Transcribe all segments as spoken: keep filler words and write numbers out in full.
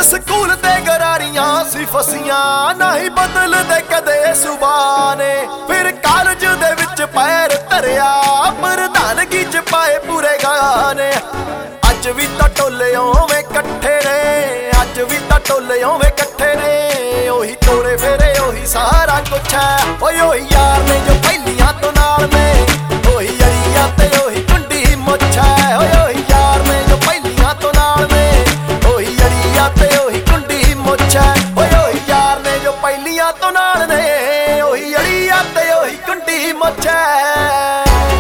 School ਤੇ ਗਰਾਰੀਆਂ ਸੀ ਫਸੀਆਂ, ਨਹੀਂ ਬਦਲਦੇ ਕਦੇ ਸੁਭਾਅ ਨੇ। ਫਿਰ ਕਾਲਜ ਦੇ ਵਿੱਚ ਪੈਰ ਧਰਿਆ, ਪ੍ਰਧਾਨਗੀ ਚ ਪਾਏ ਪੂਰੇ ਗਾਣੇ। ਅੱਜ ਵੀ ਤਾਂ ਟੋਲੇ ਓਵੇਂ ਇਕੱਠੇ ਨੇ, ਅੱਜ ਵੀ ਤਾਂ ਟੋਲੇ ਓਵੇਂ ਇਕੱਠੇ ਨੇ। ਉਹੀ ਤੋਰੇ ਫੇਰੇ ਉਹੀ ਸਾਰਾ ਕੁਛ ਹੈ, ਓਏ ਉਹੀ ਯਾਰ ਨੇ ਜੋ ਪਹਿਲੀਆਂ ਤੋਂ ਨਾਲ ਨੇ। ਉਹੀ ਅੜੀਆਂ ਤੇ ਉਹੀ ਕੁੰਡੀ ਮੁੱਛ ਹੈ, ਓਏ ਉਹੀ ਯਾਰ ਨੇ ਜੋ ਪਹਿਲੀਆਂ ਤੋਂ ਨਾਲ ਨੇ। ਉਹੀ ਅੜੀਆਂ ਤੇ ਉਹੀ ਕੁੰਡੀ ਮੁੱਛ ਹੈ, ਓਏ ਉਹੀ ਯਾਰ ਨੇ ਜੋ ਪਹਿਲੀਆਂ ਤੋਂ ਨਾਲ ਨੇ। ਉਹੀ ਅੜੀਆਂ ਤੇ ਉਹੀ ਕੁੰਡੀ ਮੁੱਛ ਹੈ।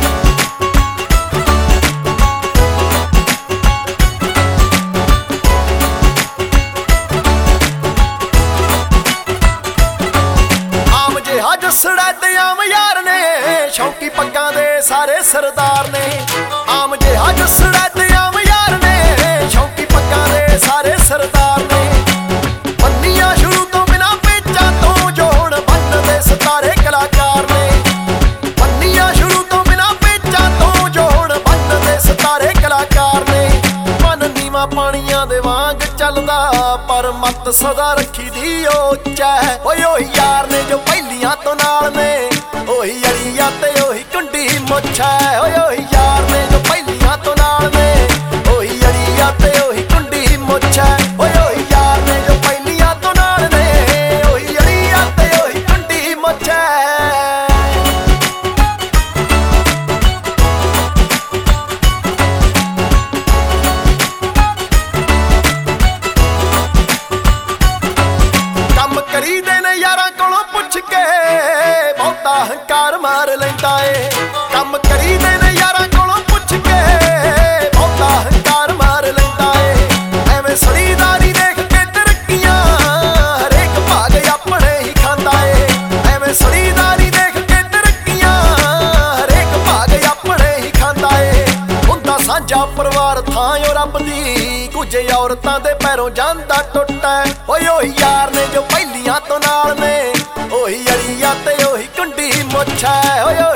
ਜੱਸੜਾ ਤੇ ਆਮ ਯਾਰ ਨੇ, ਸ਼ੌਂਕੀ ਪੱਗਾਂ ਦੇ ਸਾਰੇ ਸਰਦਾਰ ਨੇ। ਆਮ ਜਿਹਾ ਜੱਸੜਾ ਤੇ ਆਮ ਯਾਰ ਨੇ, ਸ਼ੌਂਕੀ ਪੱਗਾਂ ਦੇ ਸਾਰੇ ਸਰਦਾਰ ਨੇ। ਬੰਨੀਆਂ ਸ਼ੁਰੂ ਤੋਂ ਬਿਨਾਂ ਪੇਚਾਂ ਤੋਂ, ਜੋ ਹੁਣ ਬੰਨਦੇ ਸਿਤਾਰੇ ਕਲਾਕਾਰ ਨੇ। ਬੰਨੀਆਂ ਸ਼ੁਰੂ ਤੋਂ ਬਿਨਾਂ ਪੇਚਾਂ ਤੋਂ, ਜੋ ਹੁਣ ਬੰਨਦੇ ਸਿਤਾਰੇ ਕਲਾਕਾਰ ਨੇ। ਮਨ ਨੀਵਾਂ ਪਾਣੀਆਂ ਦੇ ਵਾਂਗ ਚੱਲਦਾ, ਪਰ ਮੱਤ ਸਦਾ ਰੱਖੀ ਦੀ ਉੱਚਾ ਹੈ। ਓਏ ਉਹੀ ਯਾਰ ਨੇ ਜੋ ਪਹਿਲੀਆਂ ਤੋਂ ਨਾਲ ਨੇ। ਉਹੀ ਅੜੀਆਂ ਤੇ ਉਹੀ ਕੁੰਡੀ ਮੁੱਛ ਹੈ, ਓਏ ਉਹੀ ਯਾਰ ਨੇ ਜੋ ਪਹਿਲੀਆਂ ਤੋਂ ਨਾਲ ਨੇ। ਉਹੀ ਅੜੀਆਂ ਤੇ ਉਹੀ ਕੁੰਡੀ ਮੁੱਛ ਹੈ, ਓਏ ਉਹੀ ਯਾਰ ਨੇ ਜੋ ਪਹਿਲੀਆਂ ਤੋਂ ਨਾਲ ਨੇ। ਉਹੀ ਅੜੀਆਂ ਤੇ ਉਹੀ ਕੁੰਡੀ ਮੁੱਛ ਹੈ। ਕੰਮ ਕਰੀਦੇ ਨੇ ਯਾਰਾਂ ਕੋਲੋਂ ਪੁੱਛ ਕੇ, ਬਹੁਤਾ ਹੰਕਾਰ ਮਾਰ ਲੈਂਦਾ ਏ। ਕੰਮ ਕਰੀਦੇ ਨੇ ਯਾਰਾਂ ਕੋਲੋਂ ਪੁੱਛ ਕੇ, ਬਹੁਤਾ ਹੰਕਾਰ ਮਾਰ ਲੈਂਦਾ ਏ। ਐਵੇਂ ਸੜੀਦਾਰੀ ਦੇਖ ਕੇ ਤਰੱਕੀਆਂ, ਹਰੇਕ ਭਾਗ ਆਪਣੇ ਹੀ ਖਾਂਦਾ ਏ। ਐਵੇਂ ਸੜੀਦਾਰੀ ਦੇਖ ਕੇ ਤਰੱਕੀਆਂ, ਹਰੇਕ ਭਾਗ ਆਪਣੇ ਹੀ ਖਾਂਦਾ ਏ। ਹੁੰਦਾ ਸਾਂਝਾ ਪਰਿਵਾਰ ਥਾਂ ਓ ਰੱਬ ਦੀ, ਕੁਝ ਔਰਤਾਂ ਦੇ ਪੈਰੋਂ ਜਾਂਦਾ ਟੁੱਟਾ। ਓਏ ਉਹੀ ਯਾਰ ਨੇ ਜੋ ਪਹਿਲੀਆਂ ਤੋਂ ਨਾਲ ਨੇ। ਉਹੀ ਅੜੀਆਂ ਤੇ ਉਹੀ ਕੁੰਡੀ ਮੁੱਛ ਹੈ, ਓਏ